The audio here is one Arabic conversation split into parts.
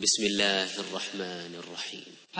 بسم الله الرحمن الرحيم.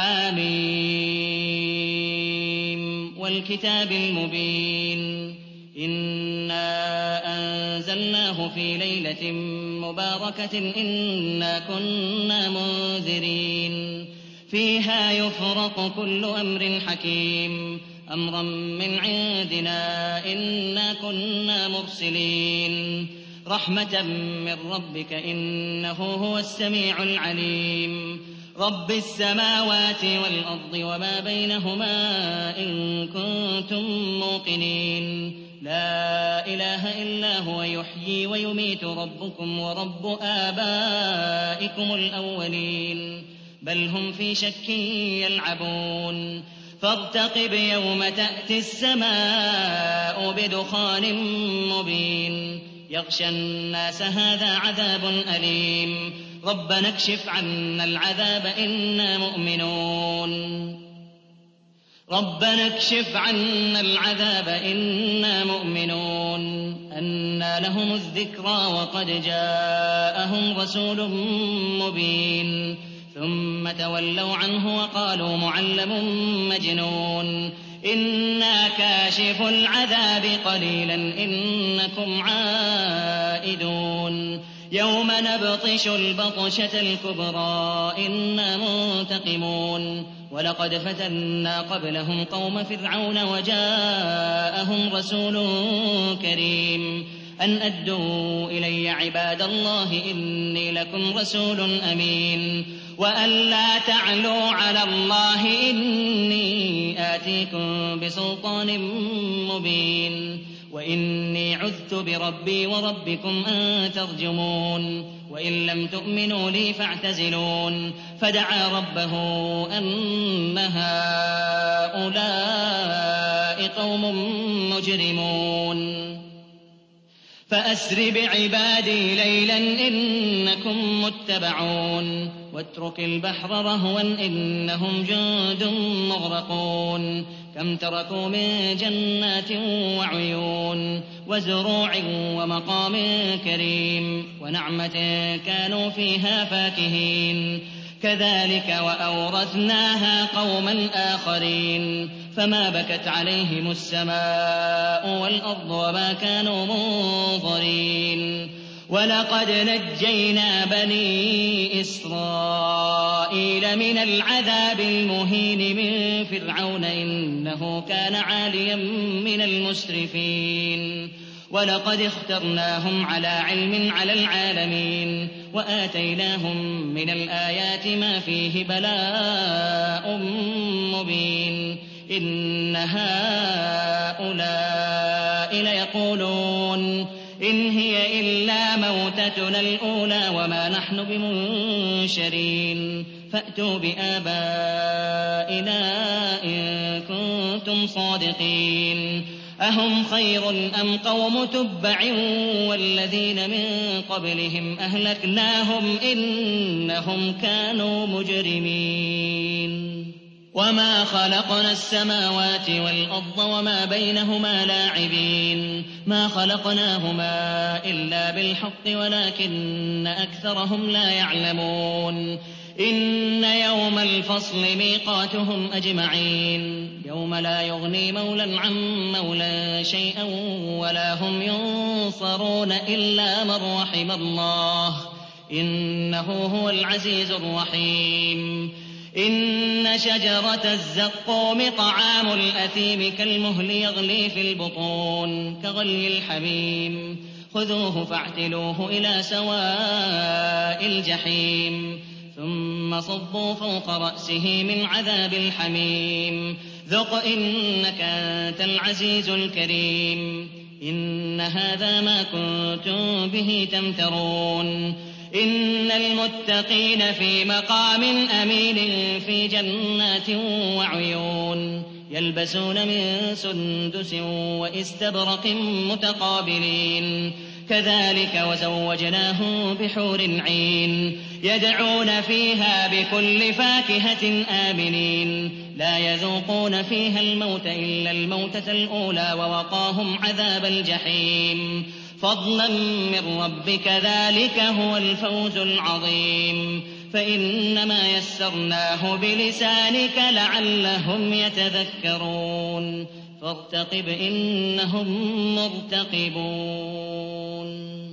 حميم والكتاب المبين إنا أنزلناه في ليلة مباركة إنا كنا منذرين فيها يفرق كل أمر حكيم أمرا من عندنا إنا كنا مرسلين رحمة من ربك إنه هو السميع العليم رب السماوات والأرض وما بينهما إن كنتم موقنين لا إله إلا هو يحيي ويميت ربكم ورب آبائكم الأولين بل هم في شك يلعبون فارتقب يوم تأتي السماء بدخان مبين يغشى الناس هذا عذاب أليم ربنا اكشف عنا العذاب إنا مؤمنون ربنا اكشف عنا العذاب إنا مؤمنون أنى لهم الذكرى وقد جاءهم رسول مبين ثم تولوا عنه وقالوا معلم مجنون إنا كاشف العذاب قليلا إنكم عائدون يوم نبطش البطشة الكبرى إنا منتقمون ولقد فتنا قبلهم قوم فرعون وجاءهم رسول كريم أن أدوا إلي عباد الله إني لكم رسول أمين وأن لا تعلوا على الله إني آتيكم بسلطان مبين وإني عذت بربي وربكم أن ترجمون وإن لم تؤمنوا لي فاعتزلون فدعا ربه أن هؤلاء قوم مجرمون فأسر بعبادي ليلا إنكم متبعون واترك البحر رهوا إنهم جند مغرقون كم تركوا من جنات وعيون وزروع ومقام كريم ونعمة كانوا فيها فاكهين كذلك وأورثناها قوما آخرين فما بكت عليهم السماء والأرض وما كانوا منظرين ولقد نجينا بني إسرائيل من العذاب المهين من فرعون إنه كان عاليا من المسرفين ولقد اخترناهم على علم على العالمين وآتيناهم من الآيات ما فيه بلاء مبين إن هؤلاء ليقولون إن هي إلا موتتنا الأولى وما نحن بمنشرين فأتوا بآبائنا إن كنتم صادقين أهم خير أم قوم تبع والذين من قبلهم أهلكناهم إنهم كانوا مجرمين وما خلقنا السماوات والأرض وما بينهما لاعبين ما خلقناهما إلا بالحق ولكن أكثرهم لا يعلمون إن يوم الفصل ميقاتهم أجمعين يوم لا يغني مولى عن مولى شيئا ولا هم ينصرون إلا من رحم الله إنه هو العزيز الرحيم إن شجرة الزقوم طعام الأثيم كالمهل يغلي في البطون كغلي الحميم خذوه فاعتلوه إلى سواء الجحيم ثم صبوا فوق رأسه من عذاب الحميم ذق إنك أنت العزيز الكريم إن هذا ما كنتم به تمترون إن المتقين في مقام أمين في جنات وعيون يلبسون من سندس وإستبرق متقابلين كذلك وزوجناهم بحور عين يدعون فيها بكل فاكهة آمنين لا يذوقون فيها الموت إلا الموتة الأولى ووقاهم عذاب الجحيم فضلا من ربك ذلك هو الفوز العظيم فإنما يسرناه بلسانك لعلهم يتذكرون فارتقب إنهم مرتقبون